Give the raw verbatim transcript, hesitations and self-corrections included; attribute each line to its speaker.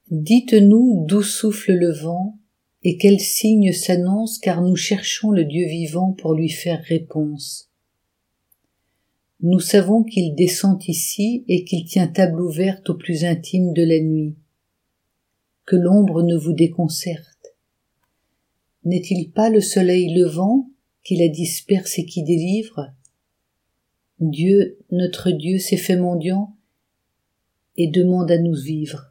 Speaker 1: Dites-nous d'où souffle le vent, et quel signe s'annonce, car nous cherchons le Dieu vivant pour lui faire réponse. Nous savons qu'il descend ici et qu'il tient table ouverte au plus intime de la nuit. Que l'ombre ne vous déconcerte. N'est-il pas le soleil levant qui la disperse et qui délivre? Dieu, notre Dieu, s'est fait mendiant et demande à nous vivre.